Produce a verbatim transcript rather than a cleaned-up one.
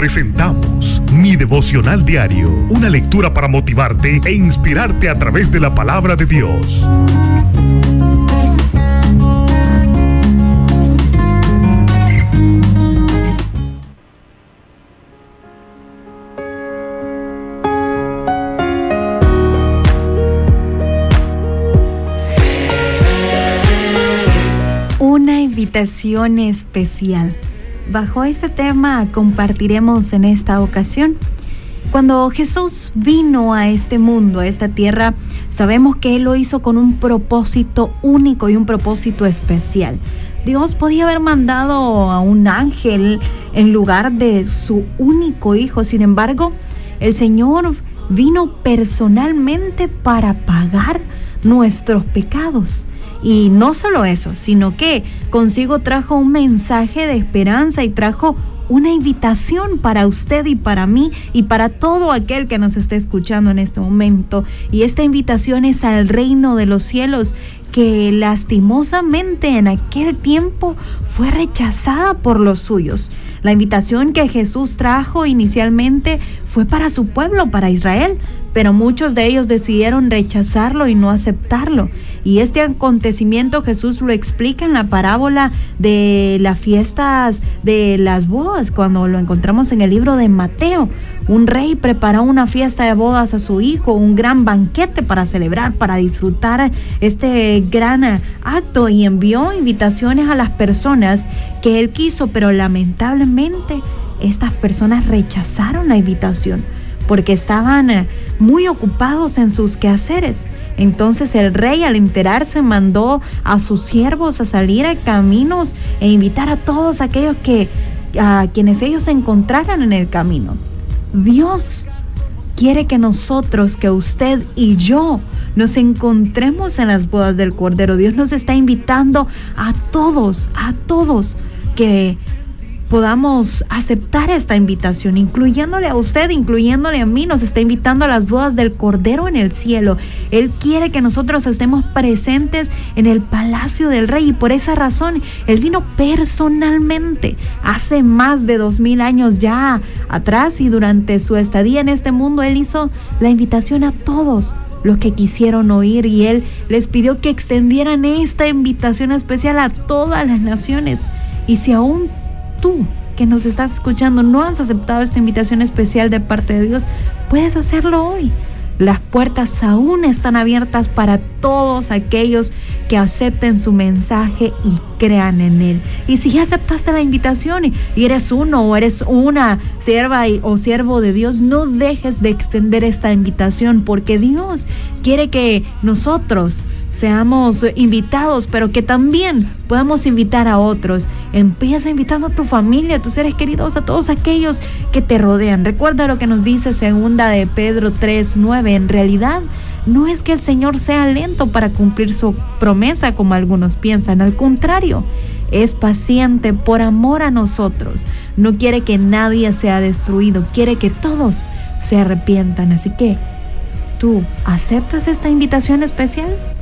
presentamos Mi Devocional Diario, una lectura para motivarte e inspirarte a través de la palabra de Dios. Una invitación especial. Bajo este tema compartiremos en esta ocasión. Cuando Jesús vino a este mundo, a esta tierra, sabemos que Él lo hizo con un propósito único y un propósito especial. Dios podía haber mandado a un ángel en lugar de su único hijo. Sin embargo, el Señor vino personalmente para pagar nuestros pecados. Y no solo eso, sino que consigo trajo un mensaje de esperanza y trajo una invitación para usted y para mí y para todo aquel que nos esté escuchando en este momento. Y esta invitación es al reino de los cielos, que lastimosamente en aquel tiempo fue rechazada por los suyos. La invitación que Jesús trajo inicialmente fue para su pueblo, para Israel, pero muchos de ellos decidieron rechazarlo y no aceptarlo. Y este acontecimiento Jesús lo explica en la parábola de las fiestas de las bodas, cuando lo encontramos en el libro de Mateo. Un rey preparó una fiesta de bodas a su hijo, un gran banquete para celebrar, para disfrutar este gran acto, y envió invitaciones a las personas que él quiso, pero lamentablemente estas personas rechazaron la invitación porque estaban muy ocupados en sus quehaceres. Entonces el rey, al enterarse, mandó a sus siervos a salir a caminos e invitar a todos aquellos que a quienes ellos se encontraran en el camino. Dios quiere que nosotros, que usted y yo nos encontremos en las bodas del Cordero. Dios nos está invitando a todos, a todos, que podamos aceptar esta invitación, incluyéndole a usted, incluyéndole a mí. Nos está invitando a las bodas del Cordero en el cielo. Él quiere que nosotros estemos presentes en el palacio del Rey, y por esa razón Él vino personalmente hace más de dos mil años ya atrás, y durante su estadía en este mundo Él hizo la invitación a todos los que quisieron oír, y Él les pidió que extendieran esta invitación especial a todas las naciones. Y si aún tú que nos estás escuchando no has aceptado esta invitación especial de parte de Dios, puedes hacerlo hoy. Las puertas aún están abiertas para todos aquellos que acepten su mensaje y crean en Él. Y si ya aceptaste la invitación y eres uno o eres una sierva o siervo de Dios, no dejes de extender esta invitación, porque Dios quiere que nosotros seamos invitados, pero que también podamos invitar a otros. Empieza invitando a tu familia, a tus seres queridos, a todos aquellos que te rodean. Recuerda lo que nos dice segunda de Pedro tres nueve. En realidad, no es que el Señor sea lento para cumplir su promesa, como algunos piensan. Al contrario, es paciente por amor a nosotros. No quiere que nadie sea destruido, quiere que todos se arrepientan. Así que, ¿tú aceptas esta invitación especial?